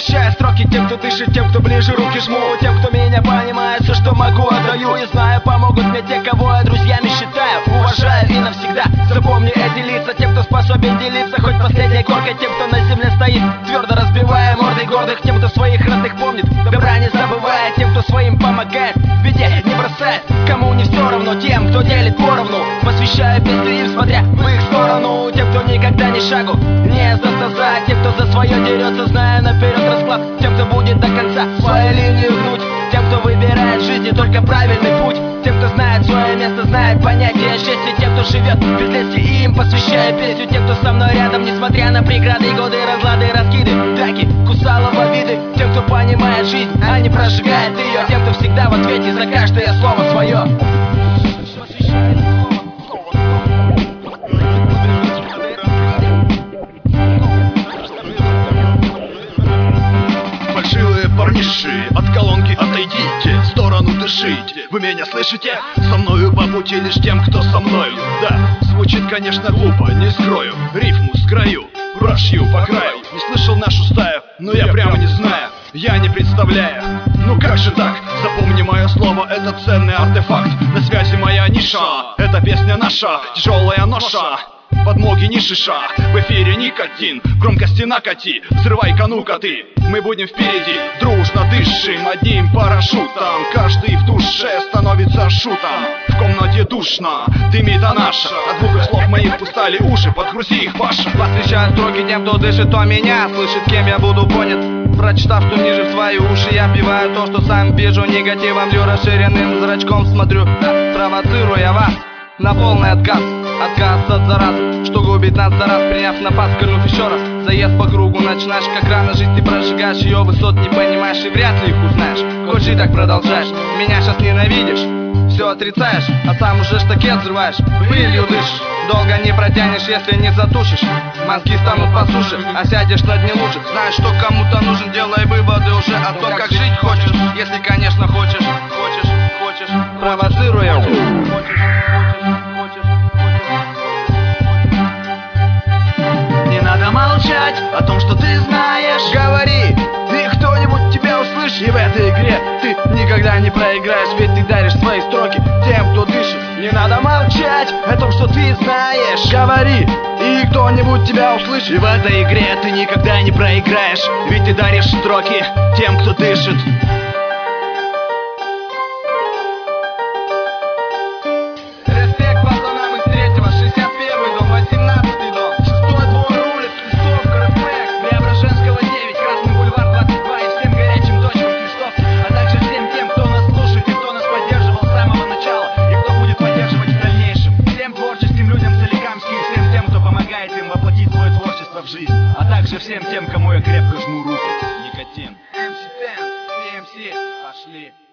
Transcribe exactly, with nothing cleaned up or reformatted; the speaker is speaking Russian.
Посвящаю строки тем, кто дышит, тем, кто ближе руки жму, тем, кто меня понимает, все, что могу, отдаю и знаю. Помогут мне те, кого я друзьями считаю, уважаю и навсегда. Запомни эти лица, тем, кто способен делиться хоть последней горкой, тем, кто на земле стоит, твердо разбивая морды гордых, тем, кто своих родных помнит, добра не забывает, тем, кто своим помогает, в беде не бросает. Кому не все равно, тем, кто делит поровну, посвящаю песни им, смотря в их сторону. Тем, кто никогда ни шагу не застозает, тем, кто за свое дерется, зная наперед расклад, тем, кто будет до конца свою линию гнуть, тем, кто выбирает в жизни только правильный путь, тем, кто знает свое место, знает понятие счастья, тем, кто живет без лески, и им посвящаю песню. Тем, кто со мной рядом, несмотря на преграды, годы, разлады, раскиды, драки, кусалово виды, тем, кто понимает жизнь, а не прожигает ее, тем, кто всегда в ответе за каждое слово свое. Парниши, от колонки отойдите, в сторону дышите. Вы меня слышите? Со мною по пути лишь тем, кто со мною. Да, звучит, конечно, глупо, не скрою. Рифму с краю, прошью по краю. Не слышал нашу стаю, но я прямо не знаю. Я не представляю, ну как же так? Запомни мое слово, это ценный артефакт. На связи моя ниша, эта песня наша, тяжелая ноша. Подмоги не шиша, в эфире никотин, громкости накати, взрывай канука ты. Мы будем впереди, дружно дышим одним парашютом. Каждый в душе становится шутом. В комнате душно, дымит а наша. От звука слов моих устали уши, подгрузи их, Паша. Посвящаю строки тем, кто дышит, кто меня слышит, кем я буду понят. Прочитав, что ниже в свои уши, я вбиваю то, что сам вижу. Негативом лью, расширенным зрачком смотрю, провоцируя вас на полный отказ. Отказ от зараз, что губит нас за раз. Приняв напас, кольнув еще раз. Заезд по кругу начинаешь, как рано жизнь ты прожигаешь. Ее высот не понимаешь и вряд ли их узнаешь. Хоть и так продолжаешь, меня сейчас ненавидишь, все отрицаешь, а сам уже штакет взрываешь. Пылью дышишь, долго не протянешь, если не затушишь. Мозги станут по суше, а сядешь на дне лужи. Знаешь, что кому-то нужен, делай выводы уже о том, как жить хочешь. Если, конечно, хочешь, хочешь, хочешь, провоцируя. Молчать о том, что ты знаешь. Говори, и кто-нибудь тебя услышит. И в этой игре ты никогда не проиграешь, ведь ты даришь свои строки тем, кто дышит. Не надо молчать о том, что ты знаешь. Говори, и кто-нибудь тебя услышит. И в этой игре ты никогда не проиграешь, ведь ты даришь строки тем, кто дышит. Респект пацанам из третьего, шестьдесят первый дом, восемнадцатый дом, шестой двор, улиц, Крестовка, респект, Преображенского девять, Красный бульвар двадцать два и всем горячим точкам Крестовки, а также всем тем, кто нас слушает и кто нас поддерживал с самого начала и кто будет поддерживать в дальнейшем. Всем творческим людям Соликамский и всем тем, кто помогает им воплотить свое творчество в жизнь, а также всем тем, кому я крепко жму руку. Никотин. эм си Ten, си эм си, пошли.